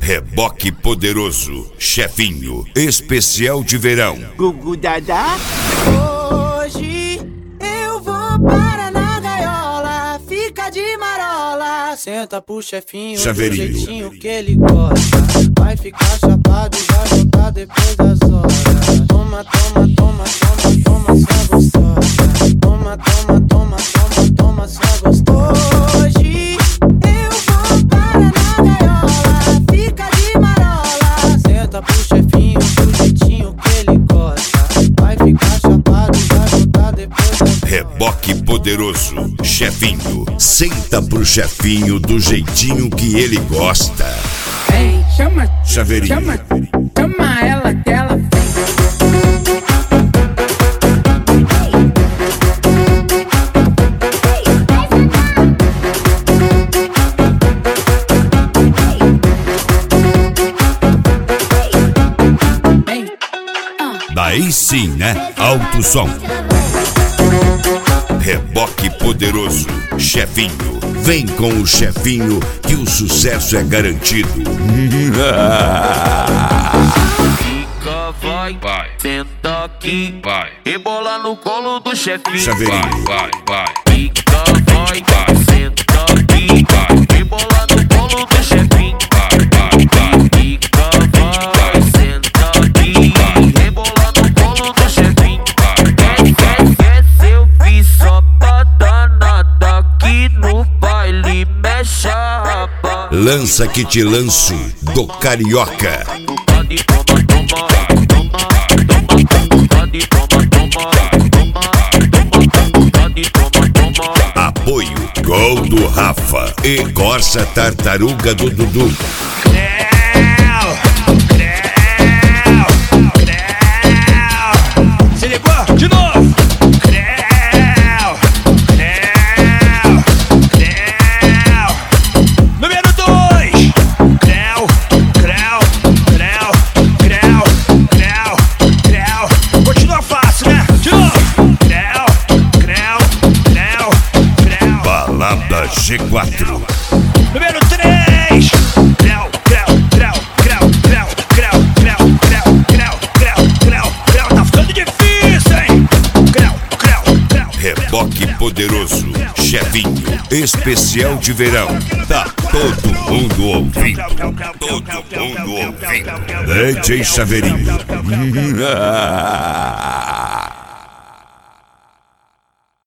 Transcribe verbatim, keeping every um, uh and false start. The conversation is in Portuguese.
Reboque poderoso, chefinho, especial de verão. Gugu Dadá. Hoje eu vou para na gaiola, fica de marola, senta pro chefinho, Chaveirinho. do jeitinho que ele gosta. Vai ficar chapado e vai voltar depois das horas. Toma, toma, toma, toma, toma, só gostosa. Toma, toma, toma, toma, toma, só gostosa. Hoje eu vou para na gaiola, fica de marola, senta pro chefinho, do jeitinho que ele gosta. Vai ficar chapado e vai voltar depois das horas. Reboque poderoso, chefinho, senta pro chefinho do jeitinho que ele gosta. Ei, chama, Chaveirinho. chama, chama ela que ela vem. Daí sim, né? Alto som. Reboque poderoso, chefinho. Vem com o chefinho que o sucesso é garantido. Fica, vai, vai, senta aqui, vai, rebola no colo do chefinho. Chaveirinho. Vai, vai, vai. Fica, vai, vai, senta aqui, vai, rebola no colo do chefinho. Vai, vai, vai. Fica, vai, vai, senta aqui, vai, rebola no colo do chefinho. Vai, vai, vai. Essa eu fiz só pra danada aqui no baile, mexe a raba. Lança que te lanço do Carioca. Apoio Gol do Rafa e Corsa Tartaruga do Dudu. Se ligou? De novo! Creu, creu, creu. Número dois! Creu, creu, creu, creu, creu, creu. Continua fácil, né? De novo! Creu, creu, creu, creu. Balada G quatro. Número três! Creu, creu, creu, creu, creu, creu, creu, creu, creu, creu, creu, creu. Tá ficando difícil, hein? Creu, creu, creu. Reboque poderoso, chefinho, especial de verão. Tá todo mundo ouvindo. Todo mundo ouvindo. D J Chaveirinho.